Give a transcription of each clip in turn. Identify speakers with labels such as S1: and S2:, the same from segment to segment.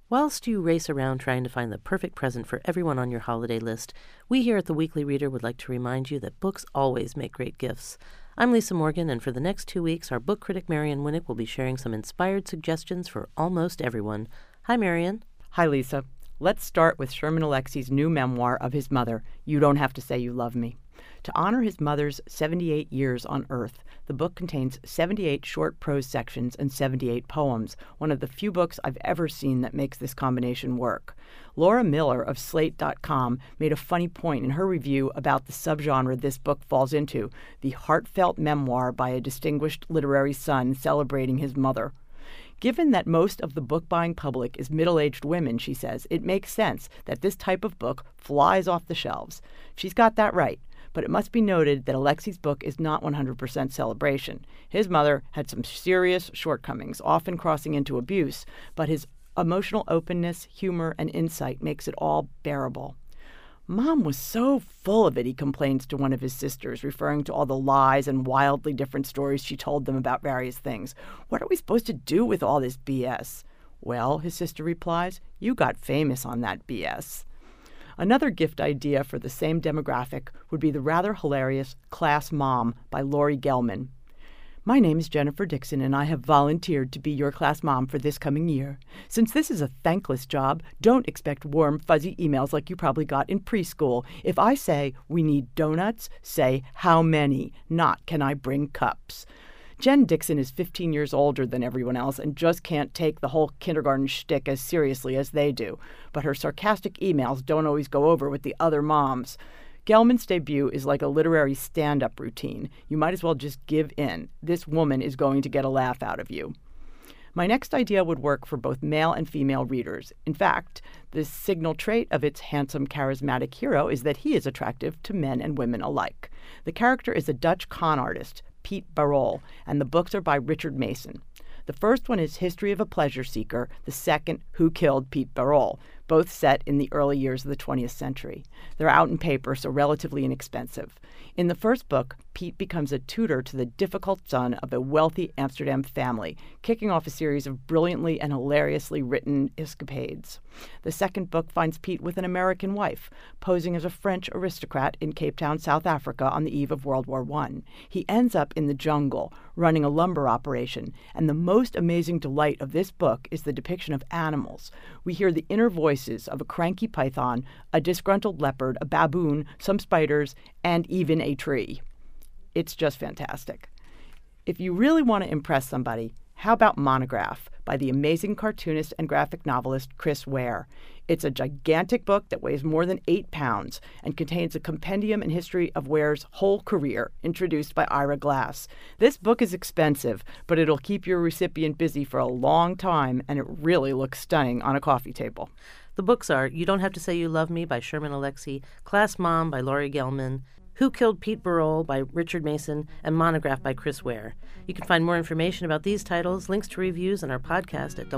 S1: Whilst you race around trying to find the perfect present for everyone on your holiday list, we here at The Weekly Reader would like to remind you that books always make great gifts. I'm Lisa Morgan, and for the next 2 weeks, our book critic Marian Winnick will be sharing some inspired suggestions for almost everyone. Hi, Marian.
S2: Hi, Lisa. Let's start with Sherman Alexie's new memoir of his mother, You Don't Have to Say You Love Me. To honor his mother's 78 years on Earth, the book contains 78 short prose sections and 78 poems, one of the few books I've ever seen that makes this combination work. Laura Miller of Slate.com made a funny point in her review about the subgenre this book falls into, the heartfelt memoir by a distinguished literary son celebrating his mother. Given that most of the book-buying public is middle-aged women, she says, it makes sense that this type of book flies off the shelves. She's got that right. But it must be noted that Alexie's book is not 100% celebration. His mother had some serious shortcomings, often crossing into abuse, but his emotional openness, humor, and insight makes it all bearable. Mom was so full of it, he complains to one of his sisters, referring to all the lies and wildly different stories she told them about various things. What are we supposed to do with all this BS? Well, his sister replies, you got famous on that BS. Another gift idea for the same demographic would be the rather hilarious Class Mom by Laurie Gelman. My name is Jennifer Dixon, and I have volunteered to be your class mom for this coming year. Since this is a thankless job, don't expect warm, fuzzy emails like you probably got in preschool. If I say we need donuts, say how many, not can I bring cups. Jen Dixon is 15 years older than everyone else and just can't take the whole kindergarten shtick as seriously as they do. But her sarcastic emails don't always go over with the other moms. Gelman's debut is like a literary stand-up routine. You might as well just give in. This woman is going to get a laugh out of you. My next idea would work for both male and female readers. In fact, the signal trait of its handsome, charismatic hero is that he is attractive to men and women alike. The character is a Dutch con artist, Piet Barol, and the books are by Richard Mason. The first one is History of a Pleasure Seeker, the second, Who Killed Piet Barol, both set in the early years of the 20th century. They're out in paper, so relatively inexpensive. In the first book, Piet becomes a tutor to the difficult son of a wealthy Amsterdam family, kicking off a series of brilliantly and hilariously written escapades. The second book finds Piet with an American wife, posing as a French aristocrat in Cape Town, South Africa on the eve of World War I. He ends up in the jungle, running a lumber operation, and the most amazing delight of this book is the depiction of animals. We hear the inner voices of a cranky python, a disgruntled leopard, a baboon, some spiders, and even a tree. It's just fantastic. If you really want to impress somebody, how about Monograph by the amazing cartoonist and graphic novelist Chris Ware? It's a gigantic book that weighs more than 8 pounds and contains a compendium and history of Ware's whole career, introduced by Ira Glass. This book is expensive, but it'll keep your recipient busy for a long time, and it really looks stunning on a coffee table.
S1: The books are You Don't Have to Say You Love Me by Sherman Alexie, Class Mom by Laurie Gelman, Who Killed Piet Barol by Richard Mason, and Monograph by Chris Ware. You can find more information about these titles, links to reviews, and our podcast at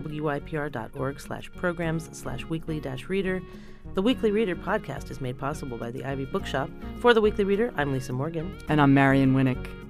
S1: wypr.org/programs/weekly-reader. The Weekly Reader podcast is made possible by the Ivy Bookshop. For The Weekly Reader, I'm Lisa Morgan.
S2: And I'm Marian Winnick.